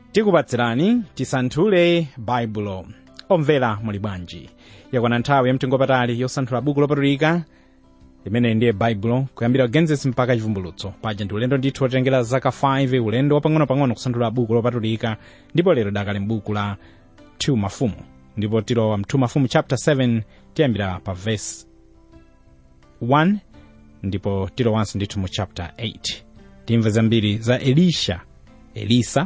tikupatsirani tisanthule baibulo. Omvera muli bwanji? Yakwana nthawi yamtengopatali yosanthula buku lopatulika imene ndiye baibulo kuyambira Genesis mpaka chivumbulutso. Paja ndi ulendo ndithu otengera zaka 5 ulendo wapang'ono-pang'ono kusanthula buku lopatulika, ndipo lero dakali m'buku la 2 Mafumu, ndipo tilowa m 2 Mafumu chapter 7 tiyambira pa verse 1 ndipo tilowanso ndithu mu chapter 8. Timve zambiri za Elisa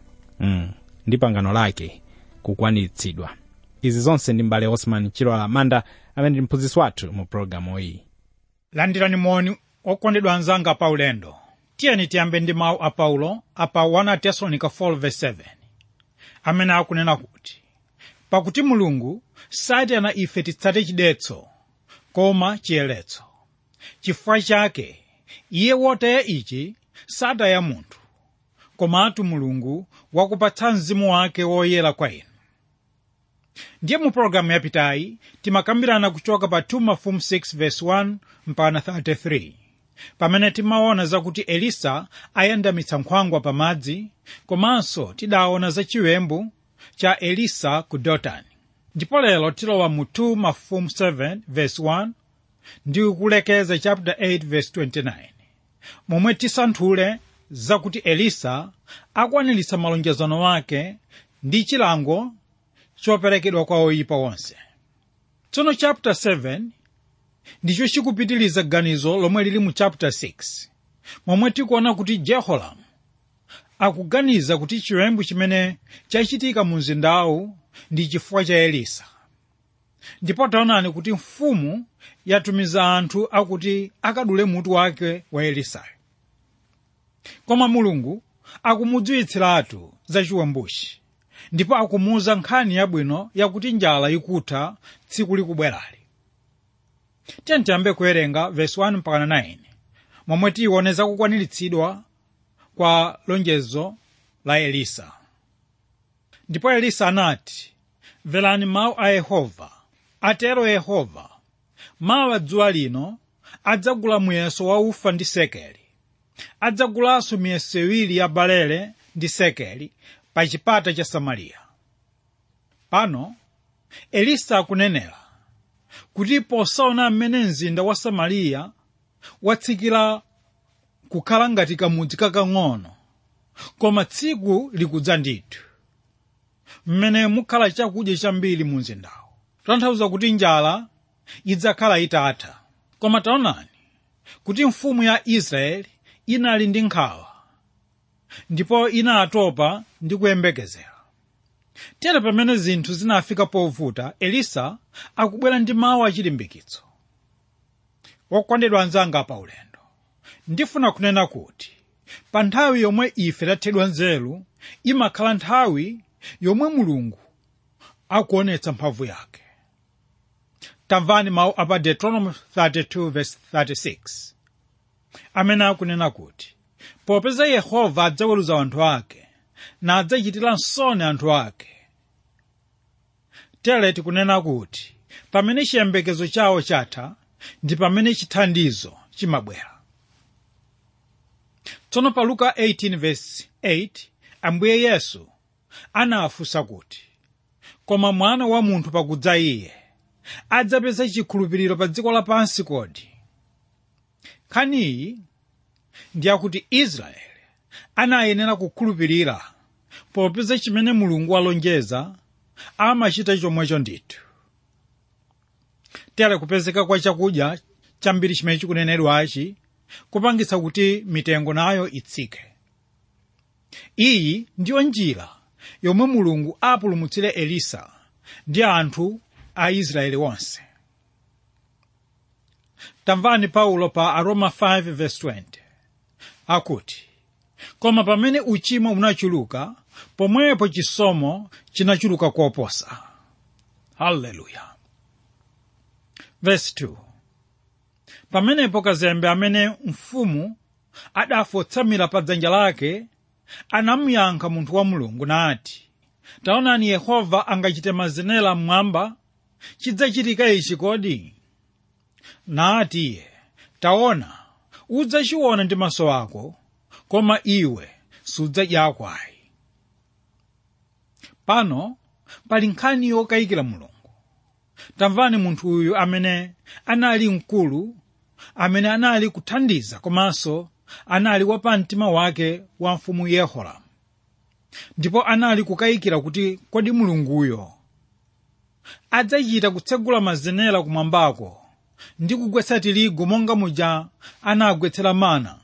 ndi pangano lake kukwaniritsidwa. Izi zonse ndi mbale Osman Chilola Manda amene ndi mphunzitsi wathu mu programu iyi. Landirani moni okondedwa anzanga pa ulendo. Tiyeni tiyambe ndi mawu a Paulo apa 1 Tesalonica 4:7 amene akunena kuti, pakuti Mulungu satiyitana ife titsate chidetso koma chiyeretso. Chifukwa chake iye wotaya ichi sataya munthu, komatu Mulungu wakupatsa mzimu wake woyera kwa inu. Ndiye mu programu yapitayi timakambirana kuchoka pa 2 Mafumu 6:1 mpaka 33, pamene timaona zakuti Elisa ayandamitsa nkhwangwa pa madzi, komanso tidaona za chiwembu cha Elisa ku Dotani. Ndipo lero tilowa mu 2 Mafumu 7:1 ndi kulekeza chapter 8:29, momwe tisanthule zakuti Elisa akwaniritsa malonjezano wake ndi chilango choperekedwa kwa oyipa onse. Tsono chapter 7 ndicho chikupitiliza ganizo lomwe lili mu chapter 6, momwe tikuona kuti Jehoramu akuganiza kuti chiwembu chimene chachitika mu mzindawu ndi chifukwa cha Elisa. Ndipo taonani kuti mfumu yatumiza anthu akuti akadule mutu wake wa Elisayo. Koma Mulungu akumudziwitsiratu za chiwembuchi, ndipo akumuwuza nkhani yabwino yakuti njala ikutha tsiku likubwerali. Tiyambe kuwerenga verse 1 mpaka 9, momwe tiwoneza kukwaniritsidwa kwa lonjezo la Elisa. Ndipo Elisa anati, mverani mawu a Yehova. Atero Yehova, mawa dzuwa lino adzagula muyeso wa ufa ndi sekeli, adzagulanso miyeso iwiri ya balele ndi sekeli pa chipata cha Samariya. Pano Elisa akunenera kuti posaona mmene mzinda wa Samariya watsikira kukhala ngati kamudzi kakang'ono, koma tsiku likudza ndithu mmene mukhala chakudya chambiri mu mzindawo. Tanthauza kuti njala idzakhala itatha. Koma taonani kuti mfumu ya Israeli inali ndi nkhawa, ndipo inatopa ndi kuyembekezera. Tere pamene zinthu zinafika povuta, Elisa akubwera ndi mawu achilimbikitso. Okondedwa anzanga pa ulendo, ndifuna kunena kuti pa nthawi yomwe ife tathedwa nzeru imakhala nthawi yomwe Mulungu akuonetsa mphamvu yake. Tamvani mawu apa Deuteronomy 32:36 amene akunena kuti, popeza Yehova adzaweruza anthu ake na adzachitira nsoni anthu ake. Tere tikunena kuti pamene chiyembekezo chawo chatha ndi pamene chithandizo chimabwera. Tsono pa Luka 18:8 Ambuye Yesu anawafunsa kuti, koma mwana wa munthu pakudza iye adzapeza chikhulupiriro pa dziko lapansi kodi? Nkhaniyi ndi yakuti Israeli anayenera kukhulupirira, popeza chimene Mulungu walonjeza amachita chomwecho ndithu. Tere kupezeka kwa chakudya chambiri chimene chikunenedwachi kupangitsa kuti mitengo nayo itsike. Iyi ndiyo njira yomwe Mulungu apulumutsire Elisa ndi anthu a Israeli onse. Tamvani Paulo pa Aroma 5:20 akuti, koma pamene uchimo unachuluka, pomwepo chisomo chinachuluka koposa. Haleluya. Verse 2, pamenepo kazembe amene mfumu adafotsamira pa dzanja lake anamuyankha munthu wa Mulungu nati, taonani Yehova angachite mazenera mmwamba, chidzachitika ichi kodi? Nati iye, taona, udzachiona ndi maso ako, koma iwe sudzadyako ayi. Pano pali nkhani yokayikira Mulungu. Tamvani munthu uyu amene anali mkulu, amene anali kuthandiza komanso anali wapa mtima wake wa mfumu Yehoramu. Ndipo anali kukayikira kuti kodi Mulunguyo adzachita kutsegula mazenera kumwambako ndi kugwetsa tirigu monga muja anagwetsera mana.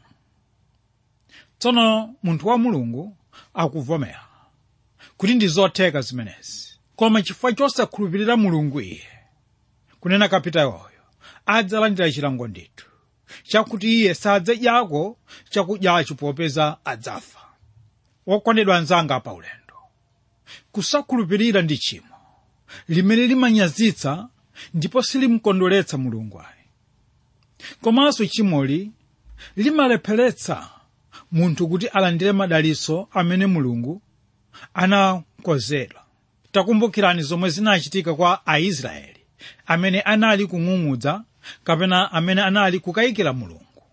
Tsono munthu wa Mulungu akuvomera kuti ndi zotheka zimenezi, koma chifukwa chosakhulupirira Mulungu iye, kunena kapitayoyo, adzalandira chilango ndithu chakuti iye sadzadyako chakudyacho popeza adzafa. Wokondedwa anzanga pa ulendo, kusakhulupirira ndi chimo limene limanyazitsa ndipo silimkondweretsa Mulungu ayi. Komanso chimoli limalepheretsa munthu kuti alandire madalitso amene Mulungu anakonzera. Takumbukirani zomwe zinachitika kwa Aisraeli amene anali kung'ung'udza kapena amene anali kukayikira Mulungu.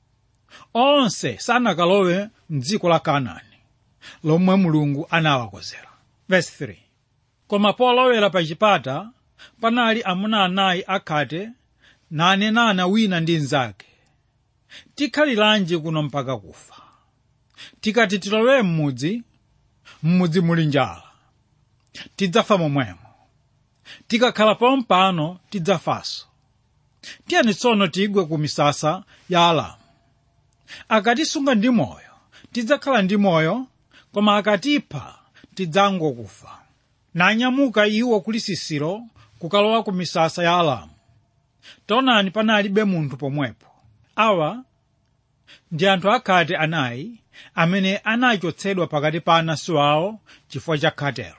Onse sanakalowe m'dziko la Kanaani lomwe Mulungu anawakonzera. Verse 3. Koma polowera pa chipata panali amuna anayi akhate nanenana wina ndi mnzake, tikhaliranji kuno mpaka kufa? Tikati tilowe m'mudzi muli njala, tidzafa momwemo. Tikakhala pompano tidzafanso. Tiyeni tsono tigwe ku misasa ya Aramu. Akatisunga ndi moyo, tidzakhala ndi moyo, koma akatipha tidzangokufa. Nanyamuka iwo kuli Sisiro kukalowa ku misasa ya Aramu. Taonani panalibe munthu pomwepo. Awa ndi anthu akhate anayi amene anachotsedwa pakati pa anansi awo chifukwa cha khatelo.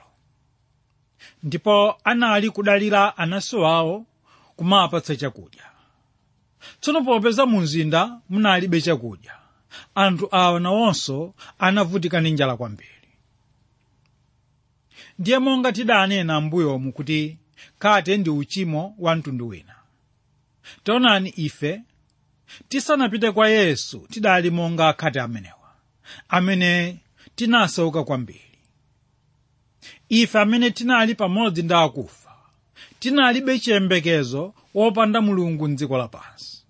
Ndipo anali kudalira anansi awo kumapatsa chakudya. Tsono popeza mu mzinda munalibe chakudya, anthu awa nawonso anavutika ndi njala kwambiri. Ndiye monga tidanena m'mbuyomu kuti khate ndi uchimo wa mtundu wina. Taonani ife tisanapite kwa Yesu tidali monga akhate amenewa, amene tinasauka kwambiri. Ife amene tinali pamodzi ndi akufa, tinalibe chiyembekezo wopanda Mulungu m'dziko lapansi.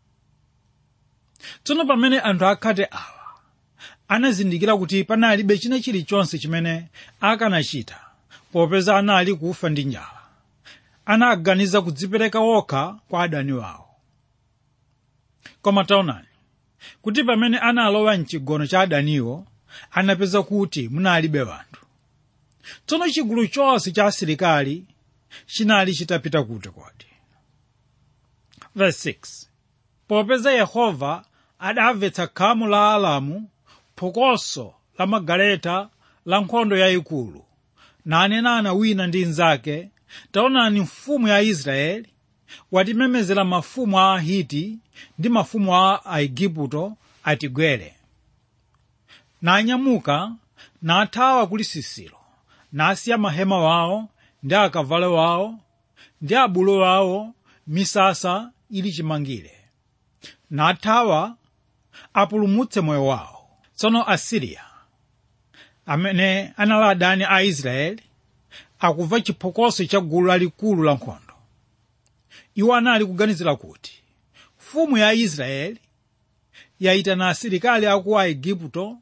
Tsono pamene anthu akhate awa anazindikira kuti panalibe china chilichonse chimene akanachita popeza anali kufa ndi njala, anaganiza kudzipereka wokha kwa adani wawo. Koma taonani kuti pamene analowa mchigono cha adaniwo anapeza kuti munalibe wanthu. Tsono chigulu chonse cha asilikali chinali chitapita kuti kodi. Verse 6. Popeza Yehova adamvetsa khamu la Aramu, phokoso la magaleta la nkhondo yayikulu, nanenana wina ndi mnzake, taonani mfumu ya Israeli watimemezera mafumu a Ahiti ndi mafumu a Aigupto atigwere. Nanyamuka nathawa kuli Sisiro, nasiya mahema wawo ndi akavalo wawo ndi abulu wawo misasa ili chimangire, nathawa apulumutse moyo wawo. Tsono Asiriya amene anali adani a Israeli akumva chiphokoso cha gulu lalikulu la nkhondo. Iwo anali kuganizira kuti mfumu ya Israeli yayitana asilikali aku Aigupto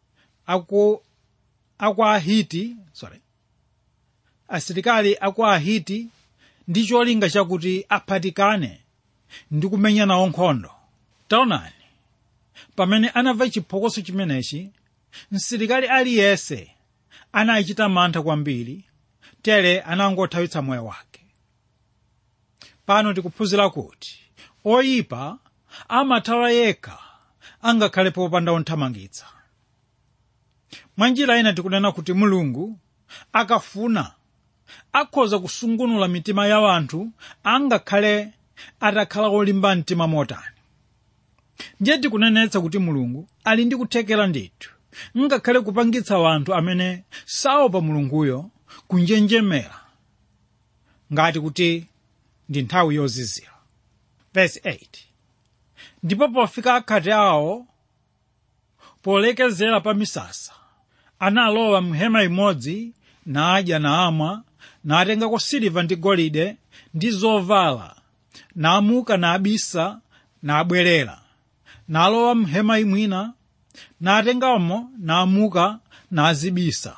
asilikali aku Ahiti ndi cholinga chakuti aphatikane ndi kumenya nawo nkhondo. Taonani, pamene anamva chiphokoso chimenechi, msilikali aliyense anachita mantha kwambiri, tere anangothawitsa moyo wake. Pano tikuphunzira kuti oyipa amathawa yekha angakhale popanda onthamangitsa. Mwanjira ina tikunena kuti Mulungu akafuna akhoza kusungunula mitima ya anthu angakhale atakhala olimba mtima motani. Ndiye tikunenetsa kuti Mulungu ali ndi kuthekera ndithu ngakhale kupangitsa anthu amene saopa Mulunguyo kunjenjemera ngati kuti ndi nthawi yozizira. Verse 8. Ndipo pofika akhate awo polekezera pa misasa, analowa mhema imodzi nadya namwa, natengako siliva ndi golide ndi zovala, namuka nabisa nabwerera, nalowa mhema imwina, natengamo namuka nazibisa.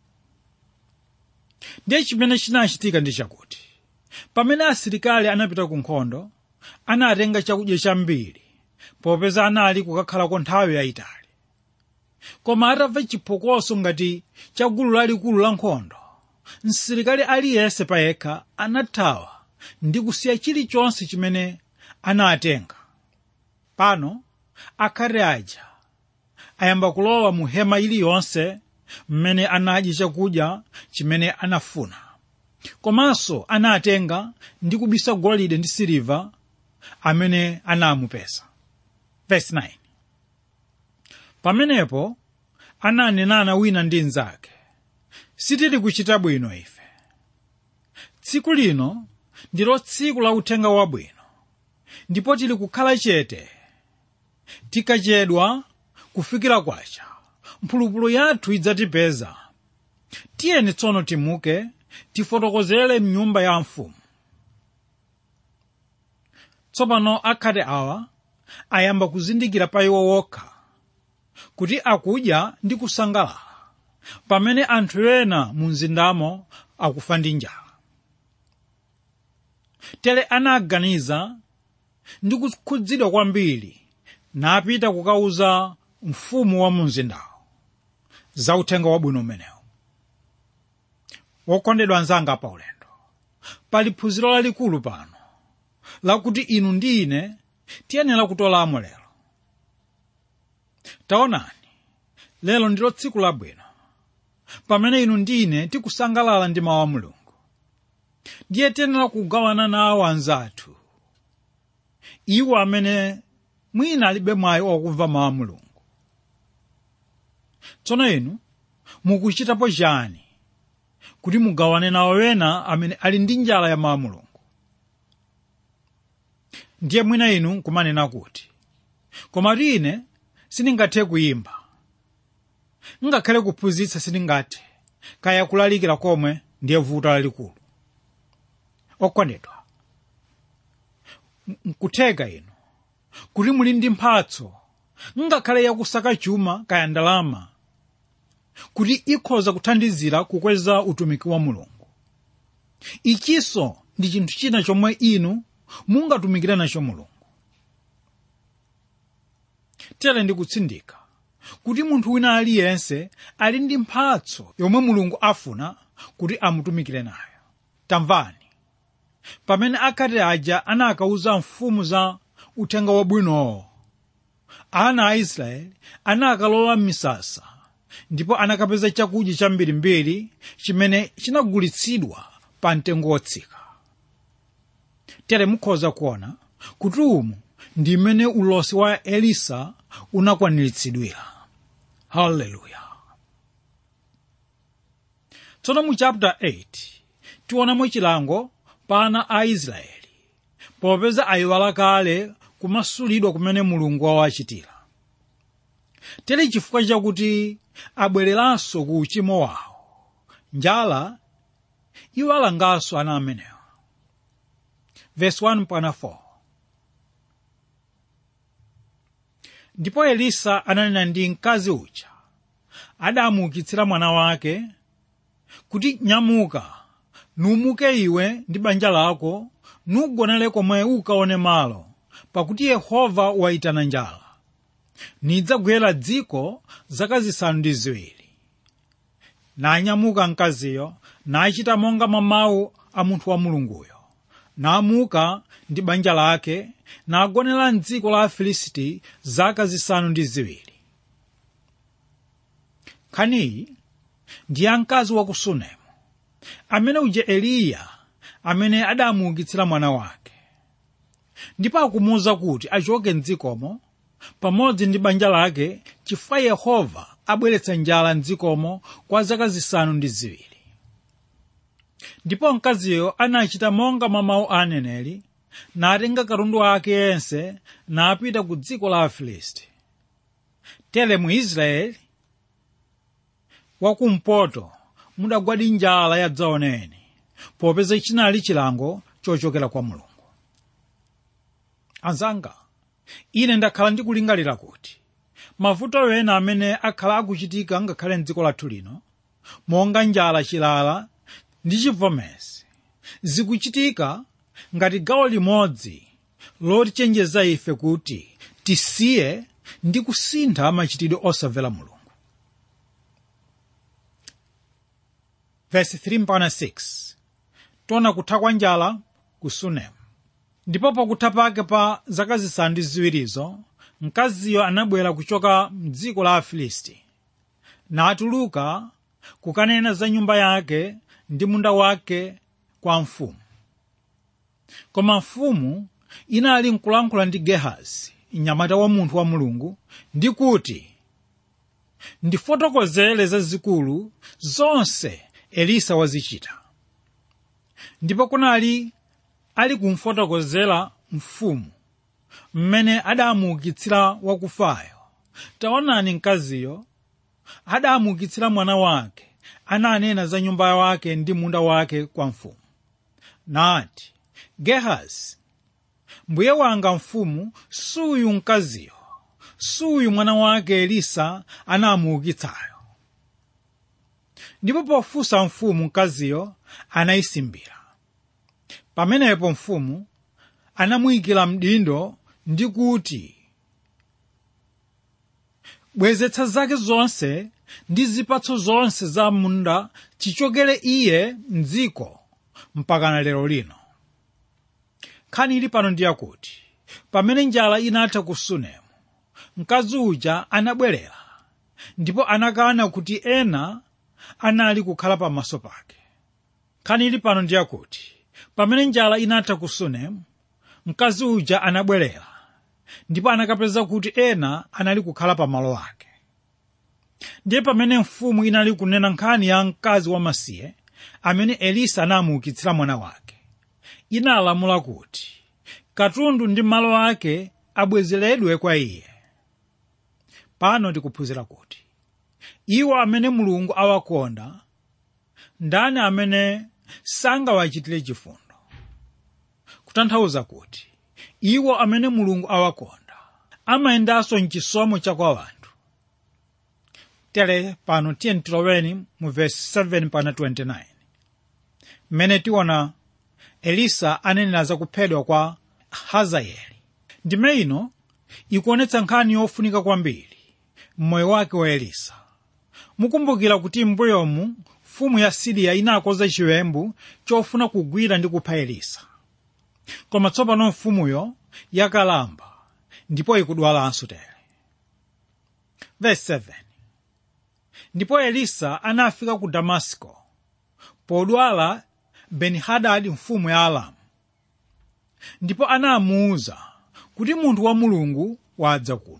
Ndiye chimene chinachitika ndi chakuti pamene asilikali anapita ku nkhondo, anatenga chakudya chambiri popeza anali kukakhalako nthawi yayitali. Koma atamva chiphokoso ngati cha gulu lalikulu la nkhondo, msilikali aliyense payekha anathawa ndi kusiya chilichonse chimene anatenga. Pano akhate aja ayamba kulowa mu hema iliyonse mmene anadya chakudya chimene anafuna, komanso anatenga ndi kubisa golide ndi siliva amene anamupeza. Verse 9. Pamenepo ananenana wina ndi mnzake, sitili kuchita bwino ife. Tsiku lino ndilo tsiku la uthenga wabwino, ndipo tili kukhala chete tikachedwa kufikira kwacha, mphulupulu yathu idzatipeza. Tiyeni tsono timuke tifotokozere mnyumba ya mfumu. Tsopano akhate awa ayamba kuzindikira pa iwo wokha kuti akudya ndi kusangalala, pamene anthu ena mu mzindamo akufa ndi njala. Tere anaganiza ndi kukhudzidwa kwambiri, napita kukauza mfumu wa mu mzindawo za uthenga wabwino umenewu. Wokondedwa anzanga pa ulendo, pali phunziro lalikulu pano lakuti inu ndi ine tiyenera kutolamo lero. Taonani, lero ndilo tsiku labwino pamene inu ndi ine tikusangalala ndi mawu a Mulungu. Ndiye tiyenera kugawana nawo anzathu, iwo amene mwina alibe mwayi wakumva mawu a Mulungu. Tsono inu mukuchitapo chani kuti mugawane nawo wena amene ali ndi njala ya mawu a Mulungu? Ndiye mwina inu kumanena kuti, koma ine sindingathe kuyimba, ngakhale kuphunzitsa sindingathe, kaya kulalikira komwe ndiye vuto lalikulu. Okondedwa, nkutheka inu kuti muli ndi mphatso, ngakhale yakusaka chuma kaya ndalama, kuti ikhoza kuthandizira kukweza utumiki wa Mulungu. Ichinso ndi chinthu china chomwe inu mungatumikire nacho Mulungu. Tere ndikutsindika kuti munthu wina aliyense ali ndi mphatso yomwe Mulungu afuna kuti amutumikire nayo. Tamvani, pamene akhate aja anakauza mfumu za uthenga wabwinowo, ana a Israeli anakalowa m'misasa ndipo anakapeza chakudya chambirimbiri chimene chinagulitsidwa pa mtengo wotsika. Tere mukhoza kuona kuti umu ndi imene ulosi wa Elisa unakwaniritsidwira. Haleluya. Tsono mu chapter 8 tionamo chilango pa ana a Israeli popeza ayiwala kale kumasulidwa kumene Mulungu wawachitira. Tere chifukwa chakuti abwereranso ku uchimo wawo, njala iwalanganso ana amenewa. Verse 1-4. Ndipo Elisa ananena ndi mkazi uja adamuukitsira mwana wake kuti, nyamuka, numuke iwe ndi banja lako, nugonere komwe ukaone malo, pakuti Yehova wayitana njala. Nidzagwera dziko zaka zisanu ndi ziwiri. Nanyamuka mkaziyo, nachita monga mwa mawu a munthu wa Mulunguyo. Namuka ndi banja lake, nagonera m'dziko la Afilisti zaka zisanu ndi ziwiri. Nkhaniyi ndi ya mkazi wa ku Sunemu, amene uja Eliya amene adamuukitsira mwana wake. Ndipo akumuwuza kuti achoke m'dzikomo pamodzi ndi banja lake, chifukwa Yehova abweretsa njala m'dzikomo kwa zaka zisanu ndi ziwiri. Ndipo mkaziyo anachita monga mwa mawu a aneneri, natenga katundu wake yense napita ku dziko la Afilisti. Tere mu Israeli wakumpoto mudagwadi njala yadzaoneni, popeza chinali chilango chochokera kwa Mulungu. Anzanga, ine ndakhala ndikulingalira kuti mavuto ena amene akhala akuchitika ngakhale m'dziko lathu lino, monga njala, chilala ndi chivomezi, zikuchitika ngati gawo limodzi lotichenjeza ife kuti tisiye ndi kusintha machitidwe osamvera Mulungu. Verse 3-6 tiona kutha kwa njala ku Sunemu. Ndipo pakutha pake pa zaka zisanu ndi ziwirizo, mkaziyo anabwera kuchoka m'dziko la Afilisti, natuluka kukanena za nyumba yake ndi munda wake kwa mfumu. Koma mfumu inali nkulankhula ndi Gehazi, mnyamata wa munthu wa Mulungu, ndi kuti ndifotokozere zazikulu zonse Elisa wazichita. Ndipo kunali ali kumfotokozera mfumu mmene adamuukitsira wakufayo. Taonani, mkaziyo adamuukitsira mwana wake, ananena za nyumba wake ndi munda wake kwa mfumu. Nati, Gehazi, mbuye wanga mfumu, suyu mkaziyo, suyu mwana wake Elisa anamuukitsayo. Ndipo pofunsa mfumu, mkaziyo anayisimbira. Pamenepo mfumu anamuyikira mdindo ndi kuti, bwezetsa zake zonse ndi zipatso zonse za munda chichokere iye m'dziko mpaka lero lino. Nkhani ili pano ndi yakuti, pamene njala inatha ku Sunemu, mkazi uja anabwerera, ndipo anakana kuti ena anali kukhala pamaso pake. Nkhani ili pano ndi yakuti, pamene njala inatha ku Sunemu, mkazi uja anabwerera, ndipo anakapeza kuti ena anali kukhala pamalo ake. Ndiye pamene mfumu inali kunena nkhani ya mkazi wamasiye amene Elisa anamuukitsira mwana wake, inalamula kuti katundu ndi malo ake abwezeredwe kwa iye. Pano tikuphunzira kuti iwo amene Mulungu awakonda, ndani amene sangawachitire chifundo? Kutanthauza kuti iwo amene Mulungu awakonda amayendanso m'chisomo cha kwa wanthu. Tere pano tiyeni tiloweni mu verse 7-29 mmene tiona Elisa anenera za kuphedwa kwa Hazaeli. Ndime ino ikuonetsa nkhani yofunika kwambiri mmoyo wake wa Elisa. Mukumbukira kuti m'mbuyomu mfumu ya Siriya inakoza chiwembu chofuna kugwira ndi kupha Elisa. Koma tsopano mfumuyo yakalamba ndipo ikudwalanso tere. Verse 7 ndipo Elisa anafika ku Damasiko podwala Beni-Hadadi mfumu ya Aramu. Ndipo anamuwuza kuti munthu wa Mulungu wadza kuno.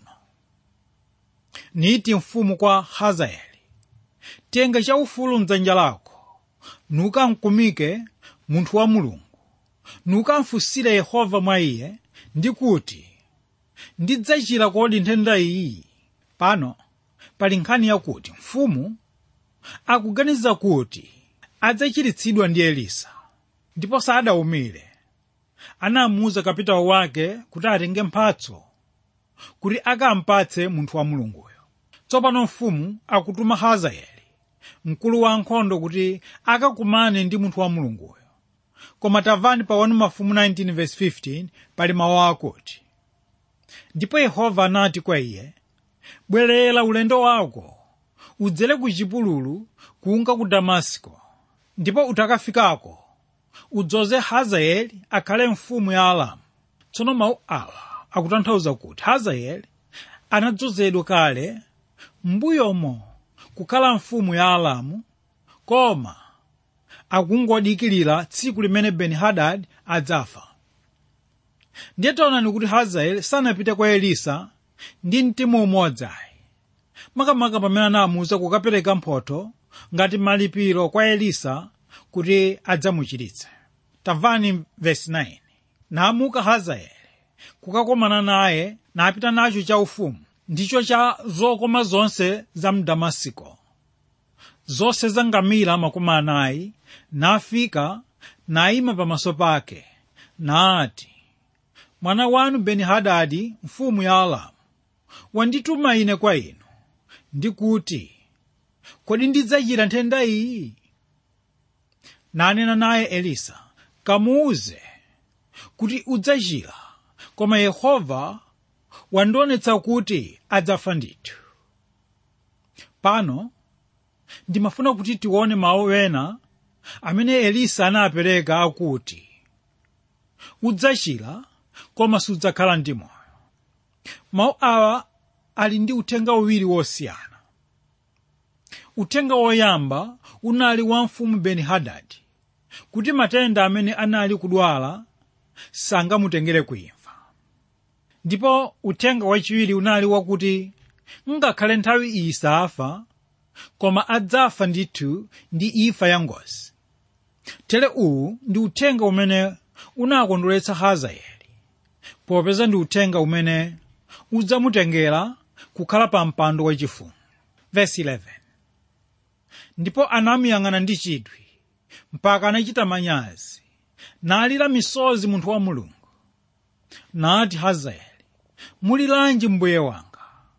Niti mfumu kwa Hazaeli, tenga chaufulu m'dzanja lako, nukamkumike munthu wa Mulungu, nukamfunsire Yehova mwa iye, ndi kuti ndidzachira kodi nthenda iyi. Pano pali nkhani yakuti mfumu akuganiza kuti adzachiritsidwa ndi Elisa, ndipo sadawumire. Anamuwuza kapitawo wake kuti atenge mphatso kuti akampatse munthu wa Mulunguyo. Tsopano mfumu akutuma Hazaeli, mkulu wa ankhondo, kuti akakumane ndi munthu wa Mulunguyo. Koma tamvani pa 1 Mafumu 19:15 pali mawu akuti, ndipo Yehova anati kwa iye, bwerera ulendo wako, udzere ku chipululu kunka ku Damasiko, ndipo utakafikako udzoze Hazaeli akhale mfumu ya Aramu. Tsono mawu awa akutanthauza kuti Hazaeli anadzozedwa kale m'mbuyomo kukhala mfumu ya Aramu, koma akungodikirira tsiku limene Beni-Hadadi adzafa. Ndiye taonani kuti Hazaeli sanapite kwa Elisa ndi mtima umodzi ayi, makamaka pamene anamuwuza kukapereka mphotho ngati malipiro kwa Elisa kuti adzamuchiritse. Tamvani verse 9. Namuka Hazaeli kukakomana naye, napita nacho chaufumu ndicho cha zokoma zonse za m'Damasiko, zonse za ngamira 40, nafika nayima pamaso pake nati, mwana wanu Beni-Hadadi mfumu ya Aramu wandituma ine kwa inu ndikuti, kodi ndidzachita nthenda iyi? Nanena naye Elisa, kamuuze kuti udzachira, koma Yehova wandionetsa kuti adzafa ndithu. Pano ndimafuna kuti tione mawu ena amene Elisa anapereka akuti, udzachira koma sudzakhala ndi moyo. Mawu awa ali ndi uthenga uwiri wosiyana. Uthenga woyamba unali wa mfumu Beni-Hadadi, kuti matenda amene anali kudwala sangamutengere kuimfa. Ndipo uthenga wachiwiri unali wakuti ngakhale nthawi iyi safa, koma adzafa ndithu ndi imfa ya ngozi. Tere uwu ndi uthenga umene unakondweretsa Hazaeli, popeza ndi uthenga umene udzamutengera kukhala pa mpando wachifumu. Verse 11. Ndipo anamuyang'ana ndi chidwi mpaka anachita manyazi, nalira misozi munthu wa Mulungu. Nati Hazaeli, muliranji mbuye wanga?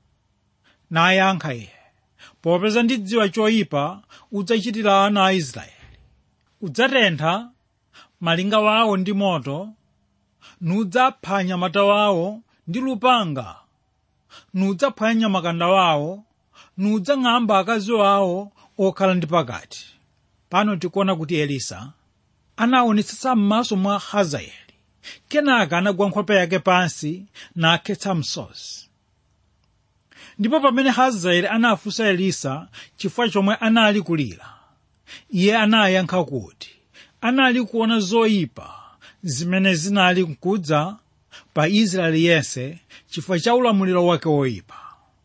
Nayankha iye, popeza ndidziwa choyipa udzachitira ana a Israeli. Udzatentha malinga wawo ndi moto, nudzaphwanya mata wawo ndi lupanga, nudzaphwanya makanda wawo, nudzang'amba akazi wawo okhala ndi pakati. Pano tikuona kuti Elisa anaonetsetsa m'maso mwa Hazaeli, kenaka anagwa nkhope yake pansi nakhetsa msozi. Ndipo pamene Hazaeli anafunsa Elisa chifukwa chomwe anali kulira, iye anayankha kuti anali kuona zoyipa zimene zinali kudza pa Israeli yense chifukwa cha ulamuliro wake woyipa.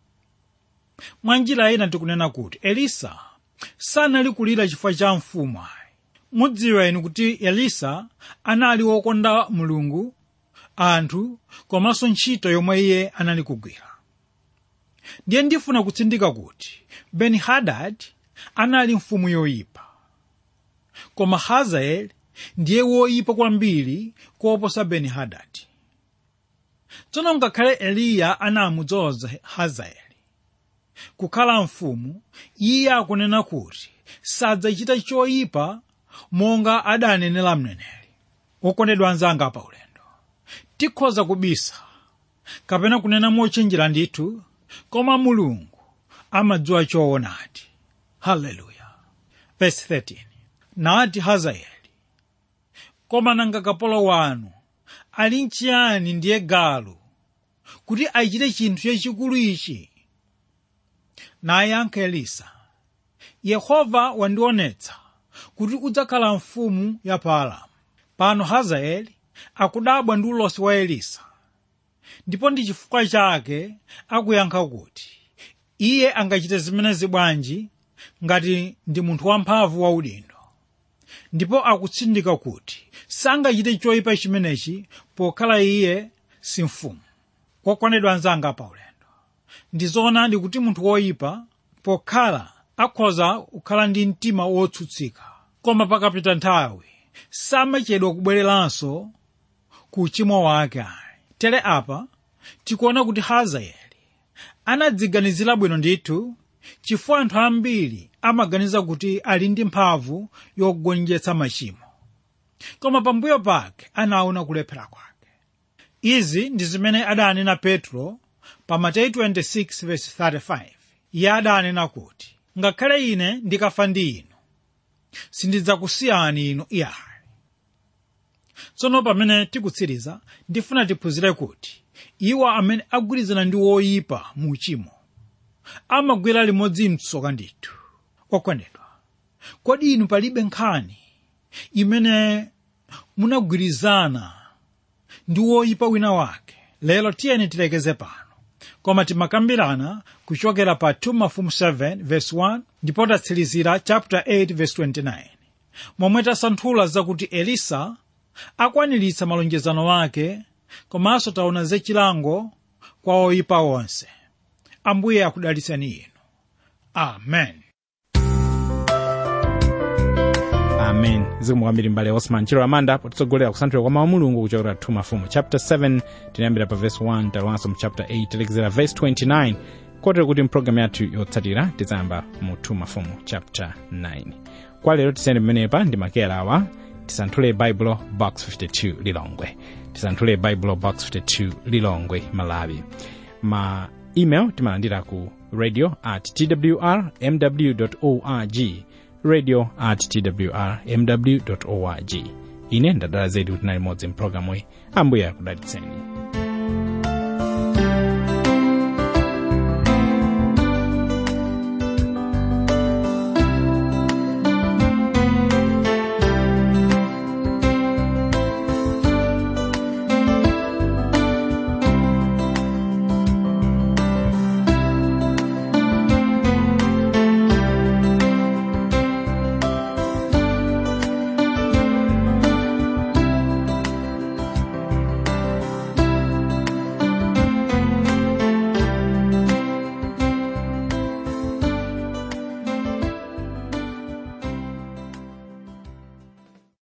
Mwa njira ina tikunena kuti Elisa sanali kulira chifukwa cha mfumu ayi. Mudziwa inu kuti Elisa anali wokonda Mulungu, anthu, komanso ntchito yomwe iye anali kugwira. Ndiye ndifuna kutsindika kuti Beni-Hadadi anali mfumu yoyipa, koma Hazaeli ndiye woyipa kwambiri kuposa Beni-Hadadi. Tsono ngakhale Eliya anamudzoza Hazaeli kukhala mfumu, iye akunena kuti sadzachita choyipa monga adanenera mneneri. Okondedwa anzanga pa ulendo, tikhoza kubisa kapena kunena mochenjera ndithu, koma Mulungu amadziwa choonadi. Haleluya. Verse 13. Nati Hazaeli, koma nanga kapolo wanu ali nchiyani ndiye galu kuti achite chinthu chachikulu ichi? Nayankha Elisa, Yehova wandionetsa kuti udzakhala mfumu ya Aramu. Pano Hazaeli akudabwa ndi ulosi wa Elisa, ndipo ndi chifukwa chake akuyankha kuti iye angachite zimenezi bwanji ngati ndi munthu wamphamvu wa udindo, ndipo akutsindika kuti sangachite choyipa chimenechi pokhala iye si mfumu. Okondedwa anzanga pa ulendo, ndizoona ndi kuti munthu woyipa pokhala akhoza kukhala ndi mtima wotsutsika, koma pakapita nthawi samachedwa kubwereranso ku uchimo wake. Tere apa tikuona kuti Hazaeli anadziganizira bwino ndithu, chifukwa anthu ambiri amaganiza kuti ali ndi mphamvu yogonjetsa machimo, koma pambuyo pake anaona kulephera kwake. Izi ndi zimene adanena Petro pa Mateyu 26:35. Iye adanena kuti ngakhale ine ndikafa ndi inu sindidzakusiyani inu iyayi. Tsono pamene tikutsiriza ndifuna tiphunzire kuti iwo amene agwirizana ndi woyipa mu uchimo amagwera limodzi mtsoka ndithu. Okondedwa, kodi inu palibe nkhani imene munagwirizana ndi woyipa wina wake? Lero tiyeni tilekeze pano, koma timakambirana kuchokera pa 2 Mafumu 7:1 ndipo tatsirizira chapter 8:29, momwe tasanthula zakuti Elisa akwaniritsa malonjezano wake, komanso taona zachilango kwa oyipa onse. Ambuye akudalitseni inu. Amen. amen. Zikomo kwambiri mbale Osman Chiro Amanda potitsogolera kusanthula kwa mawu a Mulungu kuchokera 2 Mafumu chapter 7 tinayambira pa verse 1 talowanso mu chapter 8 telekezera verse 29 kotero kuti mpulogalamu yathu yotsatira tizayamba mu 2 Mafumu chapter 9. Kwa lero tisiyende pamenepa ndi makeyala awa: Tisanthule Baibulo box 52 Lilongwe, Tisanthule Baibulo box 52 Lilongwe, Malawi. Ma email timalandira ku radio@twrmw.org, radio@twrmw.org. Ine ndadala zedi kuti nali modzi mpulogalamu iyi. Ambuye akudalitseni.